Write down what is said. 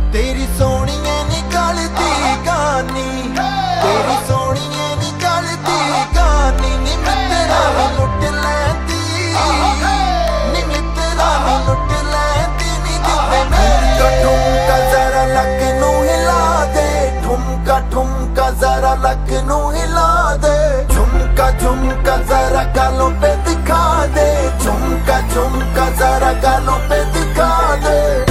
तेरी सोहणिए निकलती गानी, तेरी सोहणिए निकलती गानी, नी मित्तरा नी लुट लैंदी, नी मित्तरा नी लुट लैंदी, नी जिद्दे ठुमका ठुमका जरा लक नू हिला दे, ठुमका ठुमका जरा लक नू हिला दे, झुमका झुमका जरा गालों पे दिखा दे, झुमका झुमका जरा गालों पे दिखा दे।